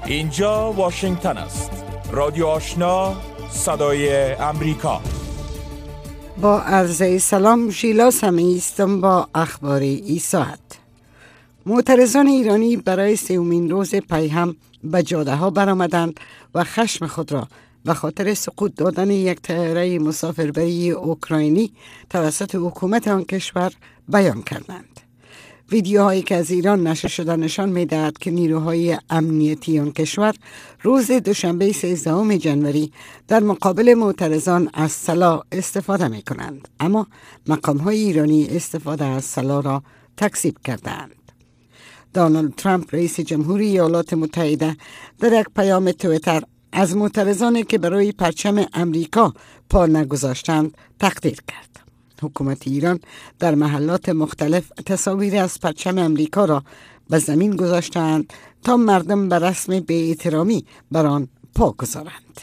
اینجا واشنگتن است. رادیو آشنا، صدای امریکا. با عرض سلام، شیلا سمیستم با اخبار این ساعت. معترضان ایرانی برای سومین روز پیهم به جاده ها برآمدند و خشم خود را به خاطر سقوط دادن یک طیاره مسافربری اوکراینی توسط حکومت آن کشور بیان کردند. ویدیوهایی که از ایران نشر شده نشان می‌دهد که نیروهای امنیتی آن کشور روز دوشنبه 13 ژانویه در مقابل معترضان از سلاح استفاده می‌کنند، اما مقام‌های ایرانی استفاده از سلاح را تکذیب کردند. دونالد ترامپ رئیس جمهوری ایالات متحده در یک پیام توییتر از معترضانی که برای پرچم امریکا پا نگذاشتند تقدیر کرد. حکومت ایران در محلات مختلف تصاویر از پرچم امریکا را به زمین گذاشتند تا مردم به رسم بی‌احترامی بر آن پا گذارند.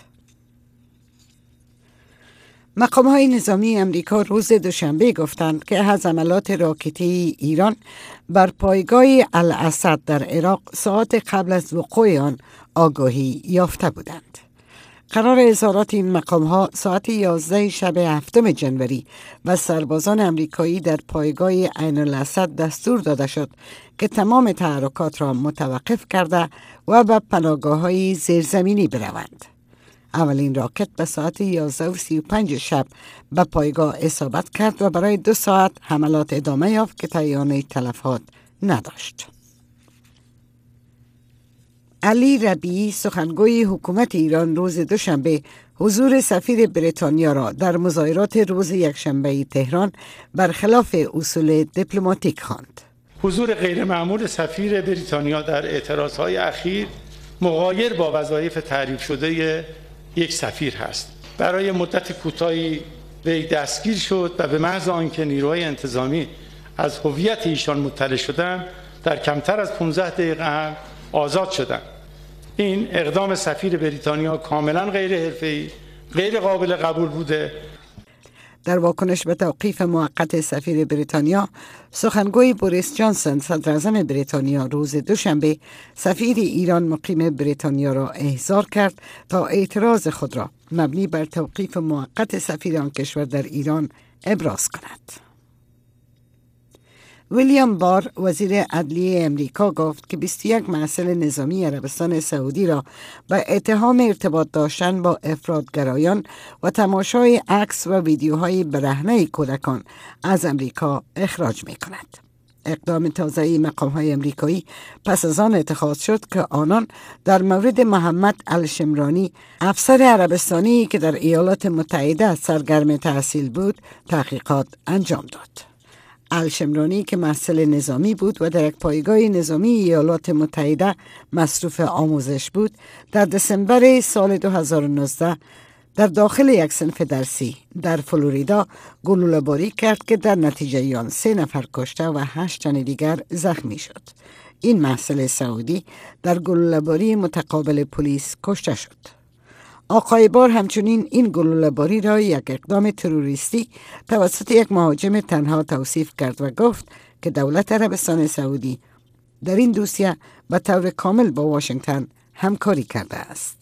مقام‌های نظامی امریکا روز دوشنبه گفتند که از حملات راکتی ایران بر پایگاه الاسد در عراق ساعات قبل از وقوع آن آگاهی یافته بودند. قرار اظهارات این مقام‌ها ساعت 11 شب 7 ژانویه و سربازان امریکایی در پایگاه عین الاسد دستور داده شد که تمام تحرکات را متوقف کرده و به پناهگاه‌های زیرزمینی بروند. اولین راکت به ساعت 11:35 شب به پایگاه اصابت کرد و برای 2 ساعت حملات ادامه یافت که طیران تلفات نداشت. علی ربیعی سخنگوی حکومت ایران روز دوشنبه حضور سفیر بریتانیا را در مظاهرات روز یکشنبه تهران برخلاف اصول دیپلماتیک خواند. حضور غیرمعمول سفیر بریتانیا در اعتراضهای اخیر مغایر با وظایف تعریف شده یک سفیر هست. برای مدت کوتاهی وی دستگیر شد و به محض آنکه نیروهای انتظامی از هویت ایشان مطلع شدند در کمتر از 15 دقیقه هم آزاد شدند. این اقدام سفیر بریتانیا کاملا غیر حرفه‌ای، غیر قابل قبول بوده. در واکنش به توقیف موقت سفیر بریتانیا، سخنگوی بوریس جانسون صدر اعظم بریتانیا روز دوشنبه سفیر ایران مقیم بریتانیا را احضار کرد تا اعتراض خود را مبنی بر توقیف موقت سفیر آن کشور در ایران ابراز کند. ویلیام بار وزیر عدلیه امریکا گفت که 21 محصل نظامی عربستان سعودی را به اتهام ارتباط داشتن با افراطگرایان و تماشای عکس و ویدیوهای برهنه کودکان از امریکا اخراج می کند. اقدام تازه مقام‌های امریکایی پس از آن اتخاذ شد که آنان در مورد محمد الشمرانی، افسر عربستانی که در ایالات متحده سرگرم تحصیل بود، تحقیقات انجام داد. الشمرانی که محصل نظامی بود و در یک پایگاه نظامی ایالات متحده مصروف آموزش بود، در دسامبر سال 2019 در داخل یک صنف درسی در فلوریدا گلوله‌باری کرد که در نتیجه آن 3 نفر کشته و 8 تن دیگر زخمی شد. این محصل سعودی در گلوله‌باری متقابل پلیس کشته شد. آقای بار همچنین این گلوله‌باری را یک اقدام تروریستی توسط یک مهاجم تنها توصیف کرد و گفت که دولت عربستان سعودی در این دوسیه به طور کامل با واشنگتن همکاری کرده است.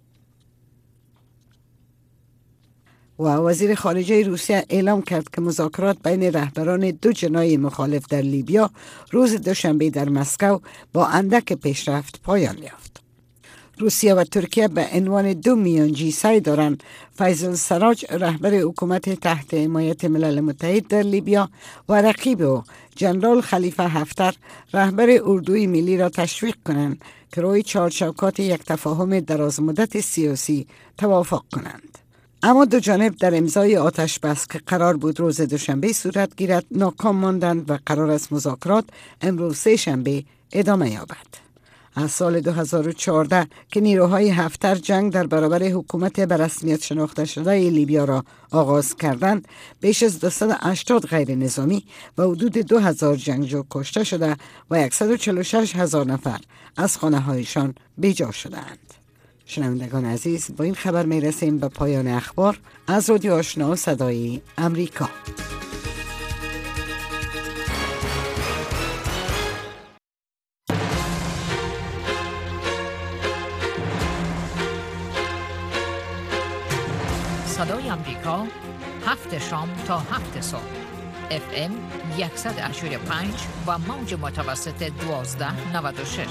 و وزیر خارجه روسیه اعلام کرد که مذاکرات بین رهبران 2 جناح مخالف در لیبیا روز دوشنبه در مسکو با اندک پیشرفت پایان یافت. روسیه و ترکیه به عنوان 2 میانجی سعی دارند فیض السراج رهبر حکومت تحت حمایت ملل متحد در لیبیا و رقیب او جنرال خلیفه حفتر رهبر اردوی ملی را تشویق کنند که روی چارچوکات یک تفاهم درازمدت سیاسی توافق کنند. اما 2 جانب در امضای آتش بس که قرار بود روز دوشنبه صورت گیرد ناکام ماندند و قرار است مذاکرات امروز 3 شنبه ادامه یابد. از سال 2014 که نیروهای حفتر جنگ در برابر حکومت به رسمیت شناخته شده لیبیا را آغاز کردند، بیش از 280 غیر نظامی و حدود 2000 جنگجو کشته شده و 146,000 نفر از خانه هایشان بیجا شدند. شنوندگان عزیز، با این خبر می رسیم به پایان اخبار از رادیو آشنا صدای امریکا. صدای آمریکا 7 شام تا 7 صبح FM 185 و موج متوسط 1296.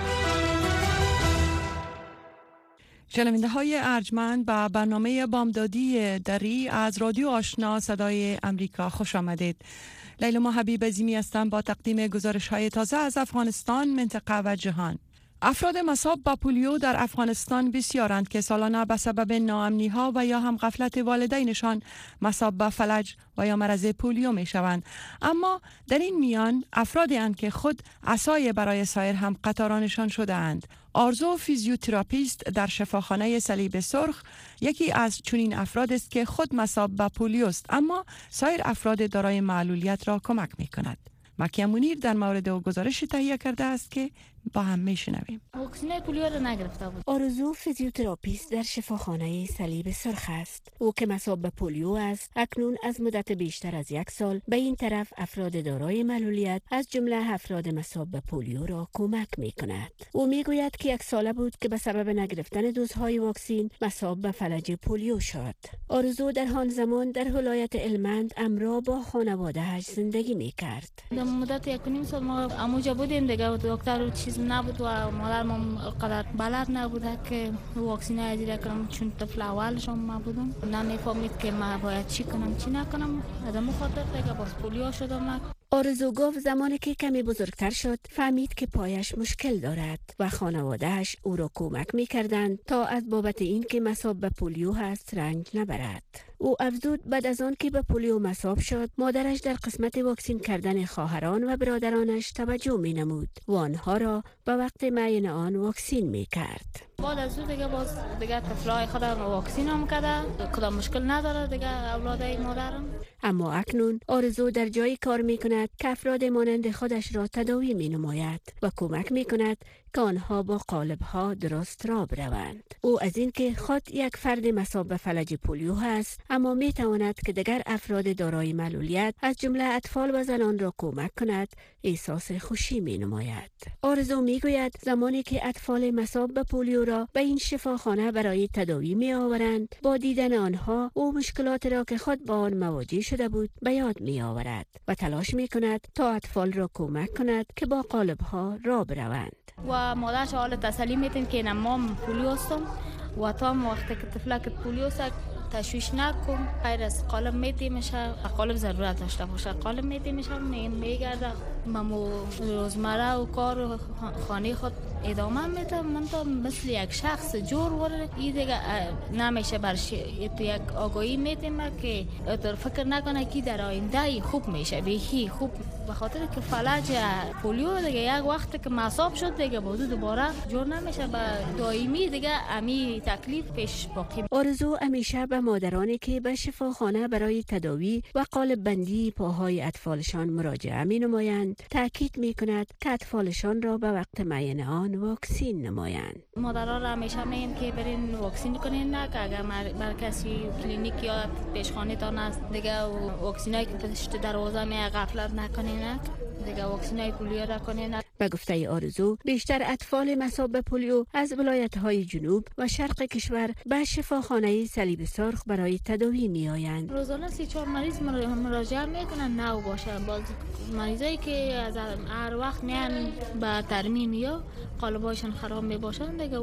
شنونده های ارجمند به برنامه بامدادی دری از رادیو آشنا صدای امریکا خوش آمدید. لیلا حبیب عظیمی هستم با تقدیم گزارش های تازه از افغانستان، منطقه و جهان. افراد مصاب با پولیو در افغانستان بسیارند که سالانه به سبب ناامنی ها و یا هم غفلت والدینشان مصاب به فلج و یا مرض پولیو می شوند. اما در این میان افرادی اند که خود عصای برای سایر هم قطارانشان شده اند. آرزو فیزیوتراپیست در شفاخانه صلیب سرخ یکی از چنین افراد است که خود مصاب به پولیو است، اما سایر افراد دارای معلولیت را کمک می کند. مکیه منیر در مورد او گزارش تهیه کرده است که با هم میشنویم. واکسن پولیو را نگرفته بود. آرزو فیزیوتراپیست در شفاخانه صلیب سرخ است. او که مصاب به پولیو است، اکنون از مدت بیشتر از 1 سال به این طرف افراد دارای معلولیت از جمله افراد مصاب به پولیو را کمک می کند. او می گوید که 1 ساله بود که به سبب نگرفتن دوزهای واکسین مصاب به فلج پولیو شد. آرزو در آن زمان در ولایت هلمند امرا با خانواده‌اش زندگی می کرد. در مدت 1.5 سال ما اموجا بودیم دیگه، دکتر چیز نبود و مادرم قدر بلد نبوده که واکسین اجرا کنم، چون طفل اولش ما بودم، نمیفهمید که ما باید چی کنم چی نکنم. از همون خاطر دیگه باز پولیو شدم. آرزو گفت زمانی که کمی بزرگتر شد فهمید که پایش مشکل دارد و خانواده‌اش او را کمک می‌کردند تا از بابت این که مصاب به پولیو هست رنج نبرد. او افزود بعد از آن که به پولیو مصاب شد مادرش در قسمت واکسین کردن خواهران و برادرانش توجه می‌نمود و آنها را به وقت معین آن واکسین می‌کرد. بعد از اون دیگه طفلای خودم واکسین هم کرده، کدام مشکل نداره دیگه اولادای مادرم. اما اکنون آرزو در جایی کار می‌کند که افراد مانند خودش را تداوی می‌نماید و کمک می‌کند که آنها با قالب‌ها درست را بروند. او از این که خود یک فرد مصاب به فلج پولیو هست، اما می‌تواند که دیگر افراد دارای معلولیت از جمله اطفال و زنان را کمک کند، احساس خوشی می‌نماید. آرزو می‌گوید زمانی که اطفال مصاب به پولیو را به این شفاخانه برای تداوی می‌آورند، با دیدن آنها او مشکلات را که خود با آن مواجه شده بود به یاد می‌آورد و تلاش می‌کند تا اطفال را کمک کند که با قالب‌ها را بروند. و مادرش حال تسلی میتین که نمام پولیو هستم و تا وقتی که طفلک پولیو است تشویش نکن، غیر از قالب میتی میشه، قالب ضرورت داشته باشه قالب میتی میشه، میگرده ممو روزمره و کار خانه خود ادامه میده. من تا مثل یک شخص جور ورده این دیگه نمیشه برش تو یک آگاهی میتیم که تو فکر نکنه که در آینده خوب میشه بیخی خوب، به خاطر که فلج پولیو دیگه یک وقت که مصاب شد دیگه بازو دوباره جور نمیشه به دائمی دیگه امی تکلیف پیش باقی. آرزو همیشه به مادرانی که به شفاخانه برای تداوی و قالب بندی پاهای اطفالشان مراجعه می نمایند تاکید می کند که اطفالشان را به وقت معین آن واکسین نمایند. مادرها را همیشه میگیم که برین واکسین کنین، نه که اگر بر کسی کلینیک یا پیشخانه تان است دیگه واکسینایی که پشت دروازه می غفلت نکنین، دیگه واکسینای پولیو را کنین. به گفته آرزو بیشتر اطفال مصاب به پولیو از ولایت‌های جنوب و شرق کشور به شفاخانه صلیب سرخ برای تداوی می‌آیند. روزانه 3-4 مریض مراجعه میکنن نو باشه. باز مریضایی که از هر وقت میان به ترمیم یا قالباشون خراب میباشن دیگه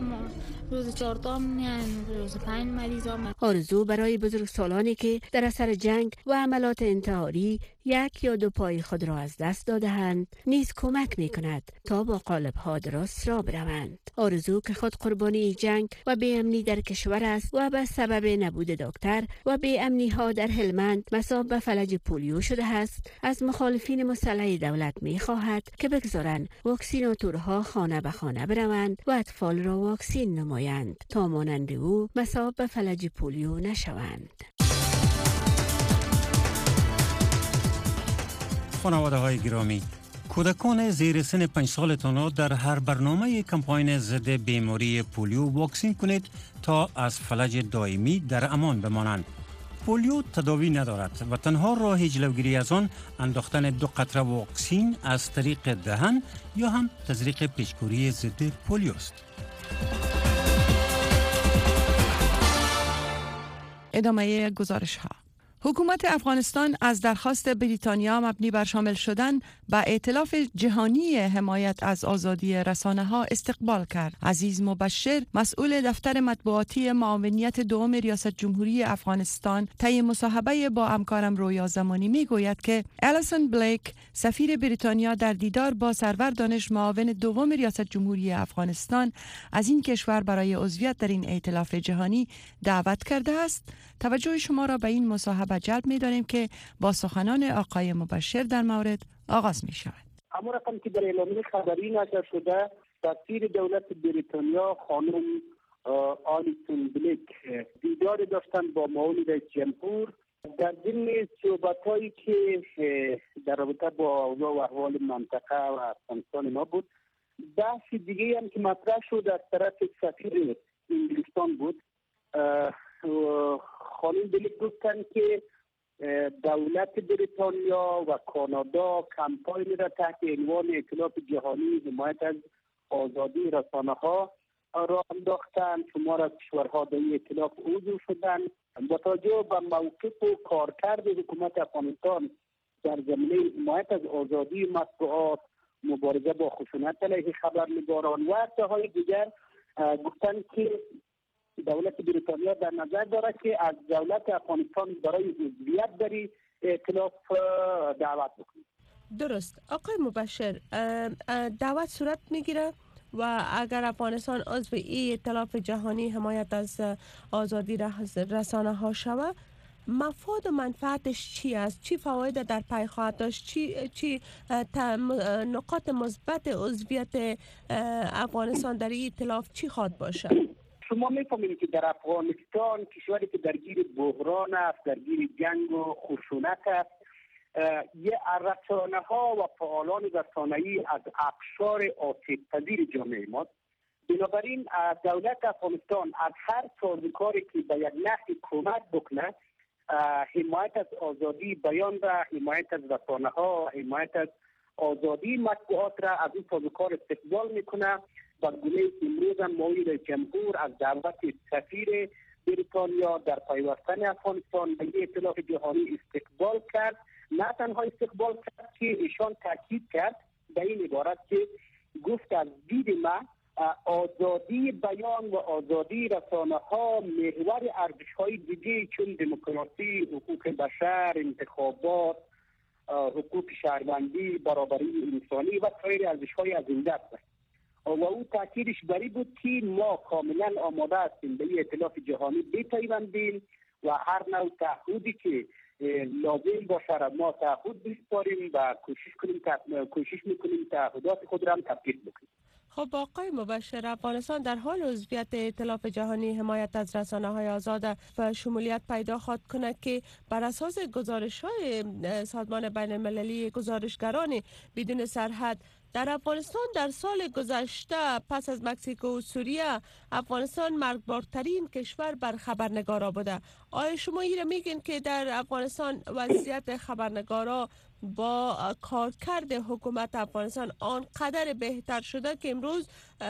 روز 4 تا میان، روز 5 مریض هم. آرزو برای بزرگسالانی که در اثر جنگ و عملات انتحاری 1 یا 2 پای خود را از دست داده‌اند نیز کمک می‌کند تا با قالب‌ها درست را بروند. آرزو که خود قربانی جنگ و بی‌امنی در کشور است و به سبب نبود دکتر و بی‌امنی‌ها در هلمند مصاب به فلج پولیو شده است، از مخالفین مسلح دولت می‌خواهد که بگذارند واکسیناتورها خانه به خانه بروند و اطفال را واکسین نمایند تا مانند او مصاب به فلج پولیو نشوند. خانواده های گرامی، کودکان زیر سن 5 سالتان را در هر برنامه کمپاین ضد بیماری پولیو واکسین کنید تا از فلج دائمی در امان بمانند. پولیو تداوی ندارد و تنها راه جلوگیری از آن انداختن 2 قطره واکسین از طریق دهن یا هم تزریق پیشگیری ضد پولیو است. ادامه گزارش ها. حکومت افغانستان از درخواست بریتانیا مبنی بر شامل شدن به ائتلاف جهانی حمایت از آزادی رسانه‌ها استقبال کرد. عزیز مبشر، مسئول دفتر مطبوعاتی معاونیت دوم ریاست جمهوری افغانستان، طی مصاحبه با همکارم رویا زمانی میگوید که الیسون بلیک، سفیر بریتانیا، در دیدار با سرور دانش معاون دوم ریاست جمهوری افغانستان از این کشور برای عضویت در این ائتلاف جهانی دعوت کرده است. توجه شما را به این مصاحبه جلب می‌داریم که با سخنان آقای مبشر در مورد آغاز می‌شود. اما رقم که در اعلامیه خبری نشر شده، سفیر دولت بریتانیا خانم آلیسون بلیک دیدار داشتند با معاون رئیس جمهور در ضمن صحبت‌هایی که در رابطه با اوضاع و احوال منطقه و افغانستان ما بود. بحث دیگه هم که مطرح شد از طرف سفیر انگلستان بود. خانم بلیک گفتند که دولت بریتانیا و کانادا کمپاین را تحت عنوان ائتلاف جهانی حمایت از آزادی رسانه‌ها را انداختند. شمار از کشورها در این ائتلاف عضو شدند. با توجه به موقف و کارکرد حکومت افغانستان در زمینه حمایت از آزادی مطبوعات، مبارزه با خشونت علیه خبرنگاران و اتهام‌های دیگر، گفتند که دولت بریتانیا در نظر دارد که از دولت افغانستان برای عضویت در ائتلاف دعوت بکنه. درست. آقای مبشر، دعوت صورت میگیره و اگر افغانستان عضو این ائتلاف جهانی حمایت از آزادی رسانه ها شود، مفاد و منفعتش چی است؟ چی فواید در پی خواهد داشت؟ چی نقاط مثبت عضویت افغانستان در این ائتلاف چی خواهد باشه؟ شما می‌فهمید که در افغانستان کشوری که درگیر بحران است، درگیر جنگ و خشونت است، رسانه‌ها و فعالان رسانه‌ای از اقشار آسیب‌پذیر جامعه ماست. بنابراین دولت افغانستان از هر سازوکاری که به یک نحوی کمک بکنه، حمایت از آزادی بیان را، حمایت از رسانه‌ها، حمایت از آزادی مطبوعات را از این سازوکار استقبال میکنه. با گونه امروز هم معاون رئیس جمهور از دعوت سفیر بریتانیا در پیوستن افغانستان به ائتلاف جهانی استقبال کرد. نه تنها استقبال کرد که ایشان تاکید کرد به این عبارت که گفت از دید من آزادی بیان و آزادی رسانه‌ها محور ارزش‌های دیگه چون دموکراسی، حقوق بشر، انتخابات، حقوق شهروندی، برابری انسانی و سایر ارزش‌های از این دست است. و او تاکیدش بری بود که ما کاملا آماده هستیم به ائتلاف جهانی بپیوندیم و هر نوع تعهدی که لازم باشه ما تعهد بسپاریم و کوشش میکنیم تعهدات خود را هم تطبیق بکنیم. خب آقای مبشر، افغانستان در حال عضویت ائتلاف جهانی حمایت از رسانه‌های آزاد و شمولیت پیدا خواهد کند که بر اساس گزارش‌های سازمان بین‌المللی گزارشگران بدون سرحد در افغانستان در سال گذشته پس از مکزیک و سوریه افغانستان مرگبارترین کشور بر خبرنگارا بوده. آیا شما این را میگین که در افغانستان وضعیت خبرنگارا با کارکرد حکومت افغانستان آنقدر بهتر شده که امروز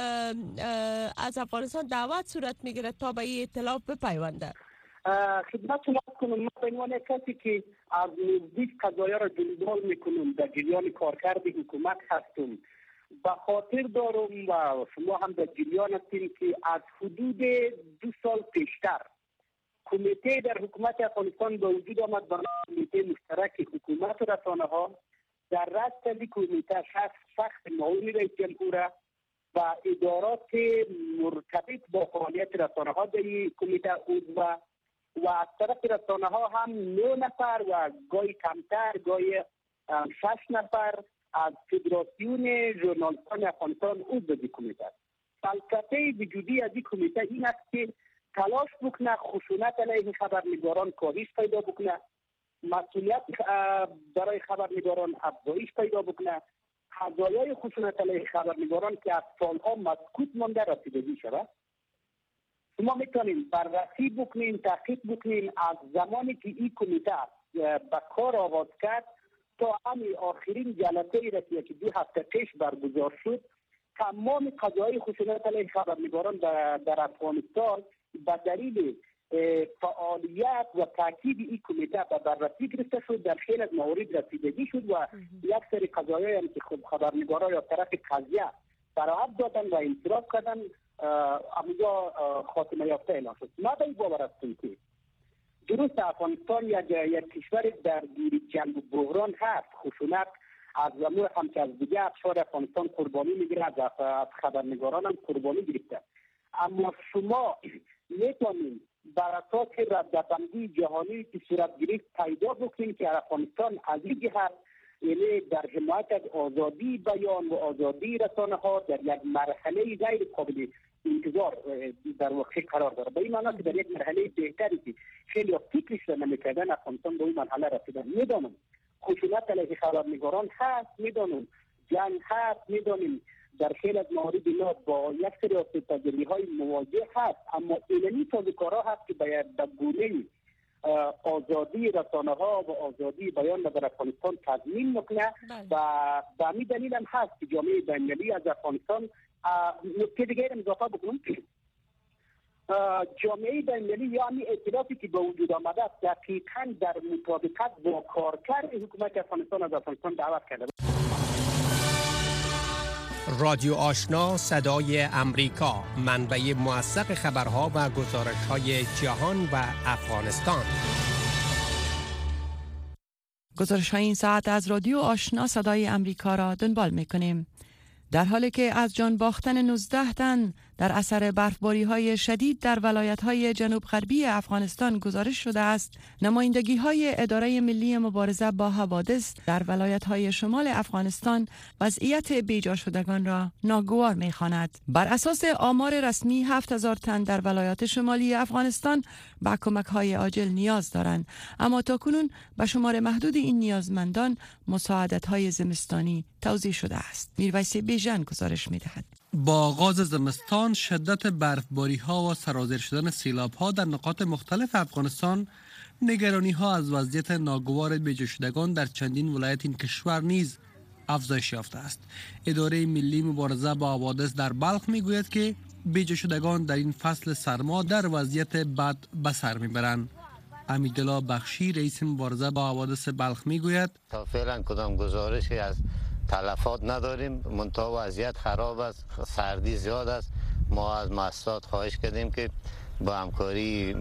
از افغانستان دعوت صورت میگیره تا به این ائتلاف بپیونده؟ خدمت شما کنم، ما به عنوان کسی که از نزدیک قضایا را دنبال میکنم، در جریان کارکرد حکومت هستم، به خاطر دارم و شما هم در جریان هستیم که از حدود 2 سال پیشتر کمیته در حکومت افغانستان به وجود آمد به نام کمیته مشترک حکومت و رسانه‌ها. در رأس این کمیته شخص معاون رئیس جمهور و ادارات مرتبط با فعالیت رسانه‌ها در این کمیته عضو و از طرف رسانه‌ها هم 9 نفر و گاهی کمتر گاهی 6 نفر از فدراسیون ژورنالیستان افغانستان عضو این کمیته است. فلسفه وجودی از این کمیته این است که تلاش بکنه خشونت علیه خبرنگاران کاهش پیدا بکنه، مسئولیت برای خبرنگاران افزایش پیدا بکنه، قضایای خشونت علیه خبرنگاران که از سالها مسکوت مانده رسیدگی شود. شما میتونیم بررسی بکنیم، تحقیق بکنیم از زمانی که این کمیته به کار آغاز کرد تا همین آخرین جلسه ای که 2 هفته پیش برگزار شد، تمام قضایای خشونت علیه خبرنگاران در افغانستان به دلیل فعالیت و تاکید این کمیته به بررسی گرفته شد. در خیلی از موارد رسیدگی شد و یک سری قضایایی هم که خود خبرنگارا یا طرف قضیه براعت دادن و انصراف کردن همونجا خاتمه یافته اعلام شد. ما به این باور هستیم که درست افغانستان یک کشور درگیر جنگ و بحران هست، خشونت از امور هم که از دیگه افشار افغانستان قربانی میگیره، از خبرنگاران هم قربانی گرفته. اما شما میتونید بر اساس ردبندی جهانی که صورت گرفت پیدا بکنید که افغانستان از این جهت یعنی در حمایت از آزادی بیان و آزادی رسانه ها در یک مرحله غیر قابل انتظار در واقع قرار داره. به این معنی که در یک مرحله بهتری که خیلی فکرش را نمیکردن افغانستان به این مرحله رسیدن. میدانم خشونت علیه خبرنگاران هست، میدانم جنگ هست، میدانیم در خیلی از موارد اینا با یک سری آسیب‌پذیری‌های مواجه هست، اما اینمی سازوکارها هست که باید به گونه آزادی رسانه ها و آزادی بیان در افغانستان تضمین میکنه و به همین دلیل هم هست که جامعه بین‌المللی از افغانستان نکته دیگه هم اضافه بکنم. جامعه بین‌المللی یا همین ائتلافی که به وجود آمده است دقیقاً در مطابقت با کارکرد حکومت افغانستان از افغانستان دعوت کرده. رادیو آشنا صدای امریکا، منبع موثق خبرها و گزارش‌های جهان و افغانستان. گزارش‌های این ساعت از رادیو آشنا صدای امریکا را دنبال می‌کنیم. در حالی که از جان باختن 19 تن در اثر برفباری‌های شدید در ولایت‌های جنوب غربی افغانستان گزارش شده است، نمایندگی‌های اداره ملی مبارزه با حوادث در ولایت‌های شمال افغانستان وضعیت بیجا شدگان را ناگوار می‌خواند. بر اساس آمار رسمی 7000 تن در ولایات شمالی افغانستان به کمک‌های عاجل نیاز دارند، اما تاکنون به شمار محدود این نیازمندان مساعدت‌های زمستانی توزیع شده است. میرویس بیژن گزارش می‌دهد. با آغاز زمستان شدت برفباری‌ها و سرازیر شدن سیلاب‌ها در نقاط مختلف افغانستان، نگرانی‌ها از وضعیت ناگوار بیجا شدگان در چندین ولایت این کشور نیز افزایش یافته است. اداره ملی مبارزه با حوادث در بلخ می‌گوید که بیجا شدگان در این فصل سرما در وضعیت بد به سر می‌برند. امیدالله بخشی رئیس مبارزه با حوادث بلخ می‌گوید تا فعلا کدام گزارشی از تلفات نداریم، منتها وضعیت خراب است، سردی زیاد است. ما از مؤسسات خواهش کردیم که با همکاری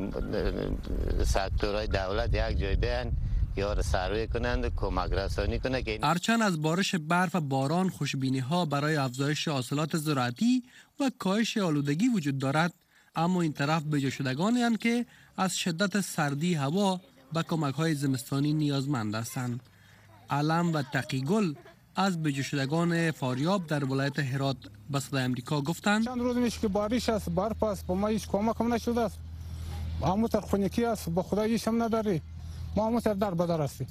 سکتورهای دولت یک جای بیان یا سروی کنند، کمک رسانی کنند. هرچند از بارش برف و باران خوشبینی‌ها برای افزایش حاصلات زراعتی و کاهش آلودگی وجود دارد، اما این طرف بیجا شدگانی اند که از شدت سردی هوا به کمک‌های زمستانی نیازمند هستند. علم و تقیگل از بیجا شدگان فاریاب در ولایت هرات به صدای امریکا گفتند چند روز میشه که بارش است، برف است، با ما هیچ کمک هم نشده است. همونطور خونکی است، با خدا هیچ هم نداری. ما همونطور در بدر هستیم.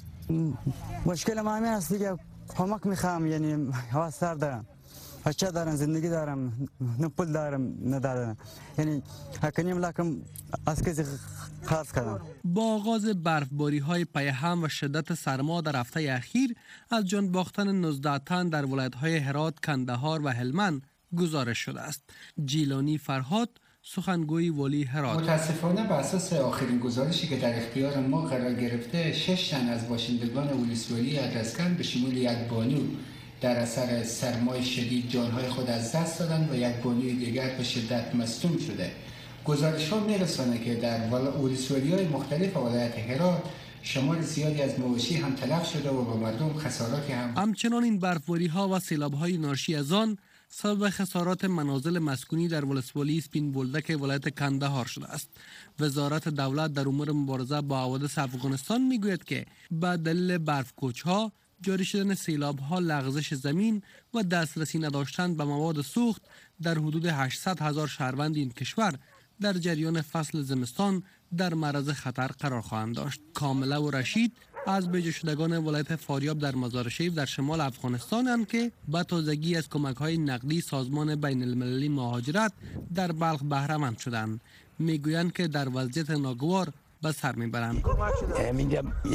مشکل ما همین است دیگه، کمک میخوام، یعنی هوا سرد دارم، بچه دارم، زندگی دارم، نه پول دارم ندارم، یعنی حکنیم لکم از کسی خاص کردم. با آغاز برفباری‌های پیهم و شدت سرما در هفته اخیر از جان باختن 19 تن در ولایت‌های هرات، کندهار و هلمند گزارش شده است. جیلانی فرهاد سخنگوی والی هرات: متاسفانه بر اساس آخرین گزارشی که در اختیار ما قرار گرفته، 6 تن از باشندگان ولسوالی ادرسکن به شمول یک بانو در اثر سرمای شدید جانهای خود از دست دادند و یک بانوی دیگر به شدت مصدوم شده. گزارش‌ها می‌رساند که در ولسوالی‌های مختلف ولایت هرات شمار زیادی از مواشی هم تلف شده و به مردم خساراتی هم. همچنان این برفباری‌ها و سیلاب‌های ناشی از آن سبب خسارات منازل مسکونی در ولسوالی سپین بولدک ولایت کندهار شده است. وزارت دولت در امور مبارزه با حوادث افغانستان میگوید که به دلیل برفکوچ‌ها، جاری شدن سیلاب‌ها، لغزش زمین و دسترسی نداشتن به مواد سوخت در حدود 800,000 شهروند این کشور در جریان فصل زمستان در معرض خطر قرار خواهند داشت. کامله و رشید از بیجا شدگان ولایت فاریاب در مزار شریف در شمال افغانستان اند که به تازگی از کمک‌های نقدی سازمان بین المللی مهاجرت در بلخ بهره‌مند شدند. میگویند که در وضعیت ناگوار به سر میبرند.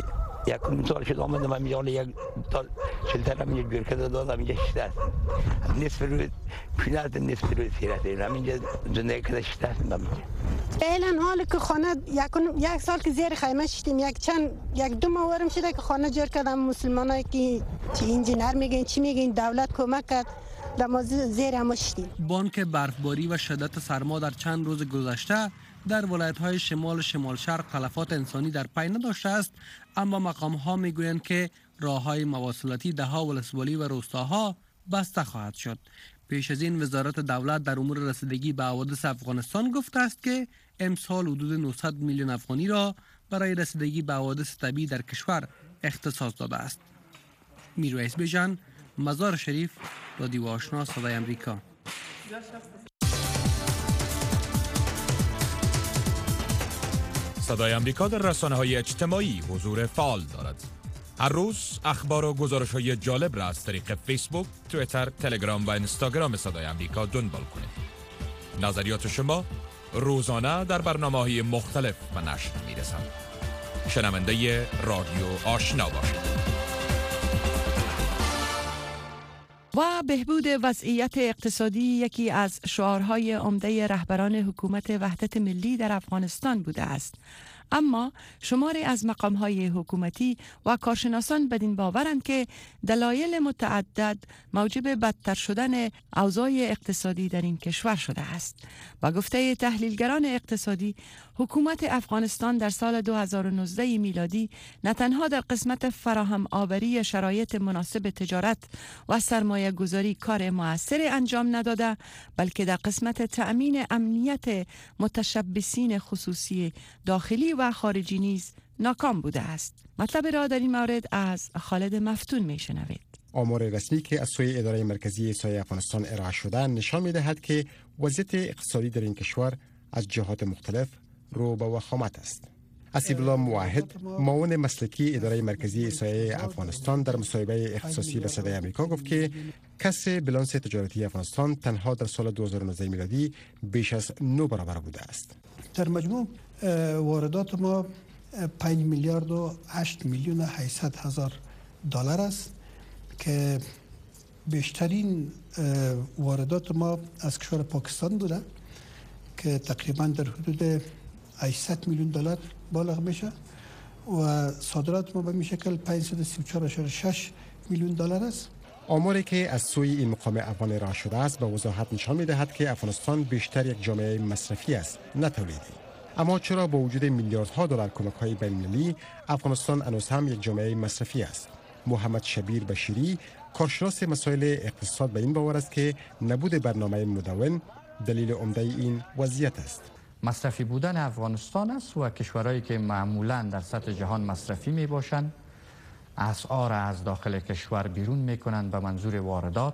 یک سال شد آمدم همینجا یک تا شلتر همینجا جرکه دادم اینجا شده است نصف روز پیلت نصف روز سیرت همینجا زندگی کده شده است فعلا حال که خانه یک سال که زیر خیمه شدیم یک دو ماه ورم شده که خانه جور کردم مسلمانایی که چی انجینر میگن چی میگن دولت کمک کرد در زیر همه شدیم. بانک برفباری و شدت سرما در چند روز گذشته در ولایت‌های شمال شرق تلفات انسانی در پی نداشته است، اما مقام‌ها میگویند که راه‌های مواصلاتی ده‌ها ولسوالی و روستاها بسته خواهد شد. پیش از این وزارت دولت در امور رسیدگی به حوادث افغانستان گفته است که امسال حدود 900 میلیون افغانی را برای رسیدگی به حوادث طبیعی در کشور اختصاص داده است. میرویس بیژن، مزار شریف، رادیو آشنا صدای آمریکا. صدای آمریکا در رسانه‌های اجتماعی حضور فعال دارد. هر روز اخبار و گزارش‌های جالب را از طریق فیسبوک، توییتر، تلگرام و اینستاگرام صدای آمریکا دنبال کنید. نظریات شما روزانه در برنامه‌های مختلف و نشر می‌رسند. شنونده رادیو آشنا باشید. و بهبود وضعیت اقتصادی یکی از شعارهای عمده رهبران حکومت وحدت ملی در افغانستان بوده است. اما شماری از مقام‌های حکومتی و کارشناسان بدین باورند که دلایل متعدد موجب بدتر شدن اوضاع اقتصادی در این کشور شده است. با گفته تحلیلگران اقتصادی، حکومت افغانستان در سال 2019 میلادی نه تنها در قسمت فراهم آوری شرایط مناسب تجارت و سرمایه گذاری کار موثر انجام نداده، بلکه در قسمت تأمین امنیت متشبثین خصوصی داخلی و خارجی نیز ناکام بوده است. مطلب را در این مورد از خالد مفتون می شنوید. آمار رسمی که از سوی اداره مرکزی احصای افغانستان ارائه شده نشان می دهد که وضعیت اقتصادی در این کشور از جهات مختلف رو به وخامت است. اسیب الله موحد، معاون مسلکی اداره مرکزی احصای افغانستان، در مصاحبه اختصاصی به صدای آمریکا گفت که کسر بالانس تجارتی افغانستان تنها در سال 2019 میلادی بیش از 9 برابر بوده است. در مجموع واردات ما 5 میلیارد و 8 میلیون 800 هزار دلار است که بیشترین واردات ما از کشور پاکستان بوده که تقریبا در حدود 800 میلیون دلار بالغ میشه و صادرات ما به این شکل 534.6 میلیون دلار است. آماری که از سوی این مقام افغان ارائه شده است به وضاحت نشان می‌دهد که افغانستان بیشتر یک جامعه مصرفی است، نه تولیدی. اما چرا با وجود میلیاردها دلار کمک‌های بین‌المللی، افغانستان هنوز هم یک جامعه مصرفی است؟ محمد شبیر بشیری، کارشناس مسائل اقتصاد، به این باور است که نبود برنامه مدون دلیل عمده این وضعیت است. مصرفی بودن افغانستان است و کشورهایی که معمولاً در سطح جهان مصرفی می باشند اسعار از داخل کشور بیرون می کنند به منظور واردات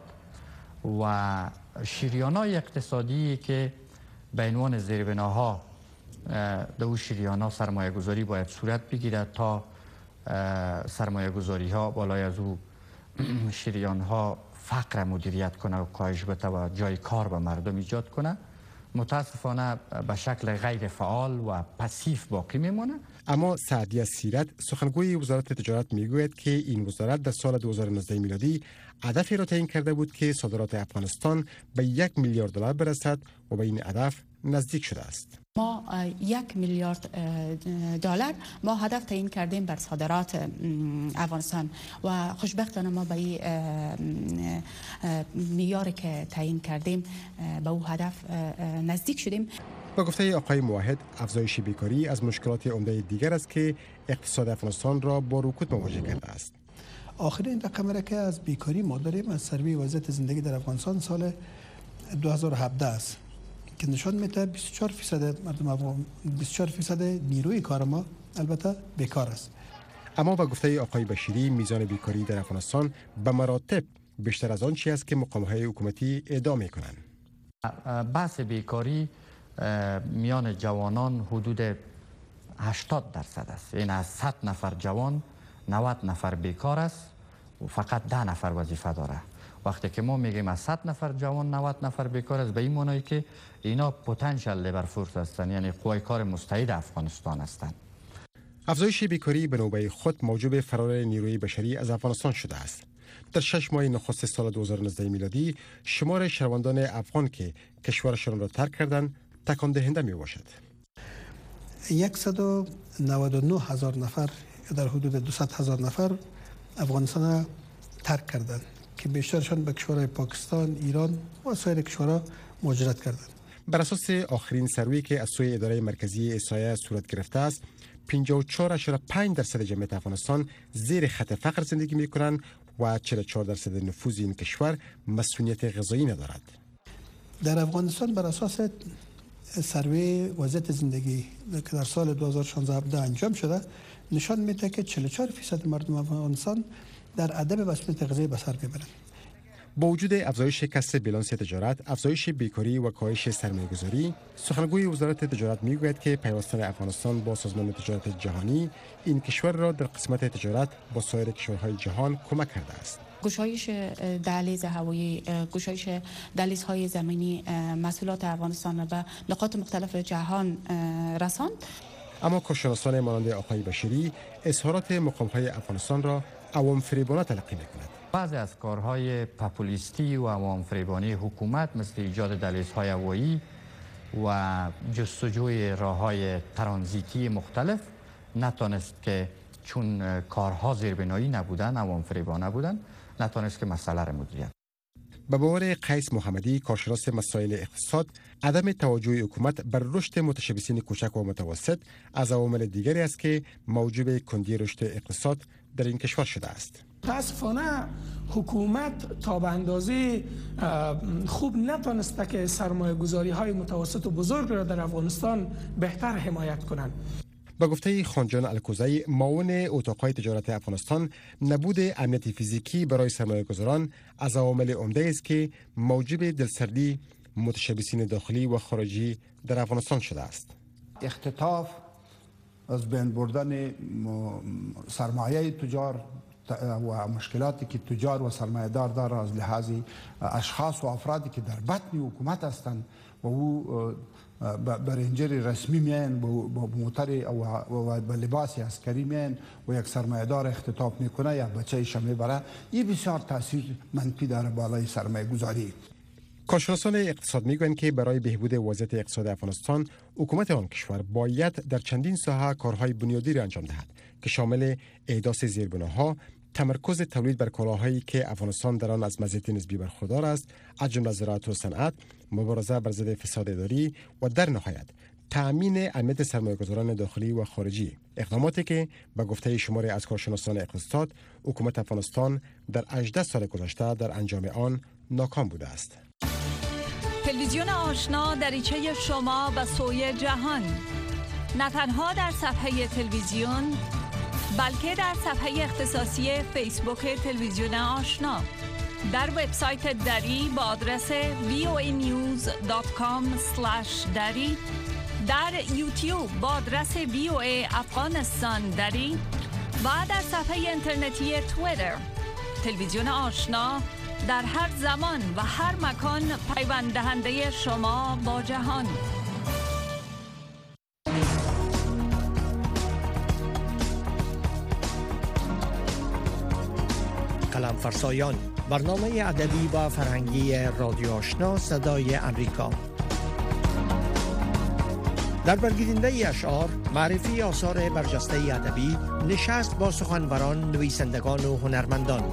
و شریان‌های اقتصادی که به عنوان زیربناها در اون شریان‌ها سرمایه گذاری باید صورت بگیرد تا سرمایه گذاری ها بالای از او شریان‌ها فقر مدیریت کنه و کاهش بده و جای کار به مردم ایجاد کنه، متاسفانه به شکل غیر فعال و پسیف باقی میمونه. اما سعدی سیرت، سخنگوی وزارت تجارت، میگوید که این وزارت در سال 2019 میلادی هدفی را تعیین کرده بود که صادرات افغانستان به 1 میلیارد دلار برسد و به این هدف نزدیک شده است. ما 1 میلیارد دلار ما هدف تعیین کردیم بر صادرات افغانستان و خوشبختانه ما به این معیاری که تعیین کردیم به او هدف نزدیک شدیم. با گفته آقای موحد، افزایش بیکاری از مشکلات عمده دیگر است که اقتصاد افغانستان را با رکود مواجه کرده است. آخرین رقم که از بیکاری ما داریم از سروی وضعیت زندگی در افغانستان سال 2017 است که نشان میده 24% مردم افغان، 24% نیروی کار ما البته بیکار است. اما با گفته آقای بشیری، میزان بیکاری در افغانستان به مراتب بیشتر از آن چیزی است که مقام‌های حکومتی ادعا می‌کنند. بحث بیکاری میان جوانان حدود 80% است. این از 100 نفر جوان 90 نفر بیکار است و فقط 10 نفر وظیفه داره. وقتی که ما میگیم از 100 نفر جوان 90 نفر بیکار است، به این معنی که اینا پتانسیل لیبر فورس هستند، یعنی قوای کار مستعد افغانستان هستند. افزایش بیکاری به نوبه خود موجب فرار نیروی بشری از افغانستان شده است. در 6 ماه نخست سال 2019 میلادی شمار شهروندان افغان که کشورشان را ترک کردند تکان دهنده می باشد. 199,000 نفر در حدود 200,000 نفر افغانستان را ترک کردند که بیشترشان به کشورهای پاکستان، ایران و سایر کشورها مهاجرت کردند. بر اساس آخرین سروی که از سوی اداره مرکزی احصایه صورت گرفته است، 54.5% جمعیت افغانستان زیر خط فقر زندگی می کنند و 44% نفوذ این کشور مسئولیت غذایی ندارد. در افغانستان بر اساس سروی وضعیت زندگی که در سال 2016 انجام شده نشان میده که 44% مردم افغانستان در عدم مسئولیت غذایی به سر میبرند. با وجود افزایش کسر بیلانس تجارت، افزایش بیکاری و کاهش سرمایه‌گذاری، سخنگوی وزارت تجارت میگوید که پیوستن افغانستان با سازمان تجارت جهانی این کشور را در قسمت تجارت با سایر کشورهای جهان کمک کرده است. گشایش دهلیز هوایی، گشایش دهلیزهای زمینی محصولات افغانستان را به نقاط مختلف جهان رساند. اما کارشناسان مانند آقای بشیری اظهارات مقام‌های افغانستان را عوام فریبانه تلقی می‌کنند. بعضی از کارهای پاپولیستی و عوام فریبانی حکومت مثل ایجاد دهلیزهای هوایی و جستجوی راه‌های ترانزیتی مختلف نتونست که چون کارها زیربنایی نبودن، عوام فریبانه بودن، نتونست که مسئله را مدیریت. به باور قیس محمدی، کارشناس مسائل اقتصاد، عدم توجه حکومت بر رشد متشبثین کوچک و متوسط از عوامل دیگری است که موجب کندی رشد اقتصاد در این کشور شده است. متاسفانه حکومت تا به اندازه خوب نتونسته که سرمایه گذاری های متوسط و بزرگ را در افغانستان بهتر حمایت کنند. با گفته خانجان الکوزی، معاون اتاق‌های تجارت افغانستان، نبود امنیت فیزیکی برای سرمایه‌گذاران از عوامل عمده است که موجب دلسردی متشبثین داخلی و خارجی در افغانستان شده است. اختطاف، از بین بردن سرمایه تجار و مشکلاتی که تجار و سرمایه‌دار داره از لحاظ اشخاص و افرادی که در بطن حکومت هستند و او برنجر رسمی میان با موتر و با لباس عسکری میان و یک سرمایه‌دار اختطاف میکنه یا بچه‌ش میبره، این بسیار تاثیر منفی داره بالای سرمایه گذاری. کارشناسان اقتصاد میگویند که برای بهبود وضعیت اقتصاد افغانستان، حکومت آن کشور باید در چندین ساحه کارهای بنیادی را انجام دهد که شامل احداث زیربناها، تمرکز تولید بر کالاهایی که افغانستان در آن از مزیت نسبی برخوردار است، از جمله زراعت و صنعت، مبارزه بر ضد فساد اداری و در نهایت تأمین امنیت سرمایه‌گذاران داخلی و خارجی، اقداماتی که به گفته شماری از کارشناسان اقتصاد حکومت افغانستان در 18 سال گذشته در انجام آن ناکام بوده است. تلویزیون آشنا دریچه شما به سوی جهان، نه تنها در صفحه تلویزیون بلکه در صفحه اختصاصی فیسبوک تلویزیون آشنا، در وبسایت دری با آدرس voanews.com/dari، در یوتیوب با آدرس VOA افغانستان دری و در صفحه اینترنتی توییتر. تلویزیون آشنا در هر زمان و هر مکان پیوند دهنده شما با جهان. قلم فرسایان، برنامه ادبی و فرهنگی رادیو آشنا صدای امریکا. در برگیرنده اشعار، معرفی آثار برجسته ادبی، نشست با سخنوران، نویسندگان و هنرمندان.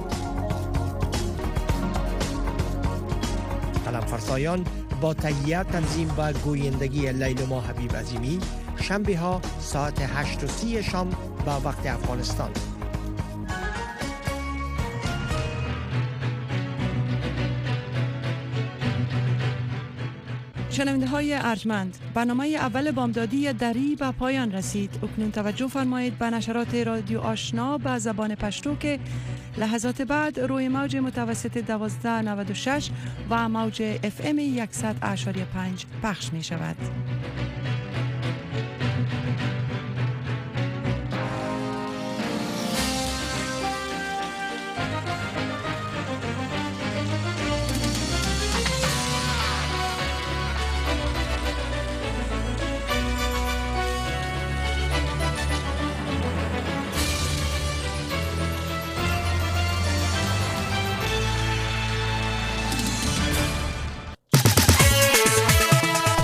قلم فرسایان با تهیه، تنظیم و گویندگی لیلما حبیب عظیمی، شنبه ها ساعت 8:30 شام به وقت افغانستان. شنونده های ارجمند، برنامه اول بامدادی دری به پایان رسید. اکنون توجه فرمایید به نشرات رادیو آشنا به زبان پشتو که لحظات بعد روی موج متوسط 1296 و موج FM 100.5 پخش می شود.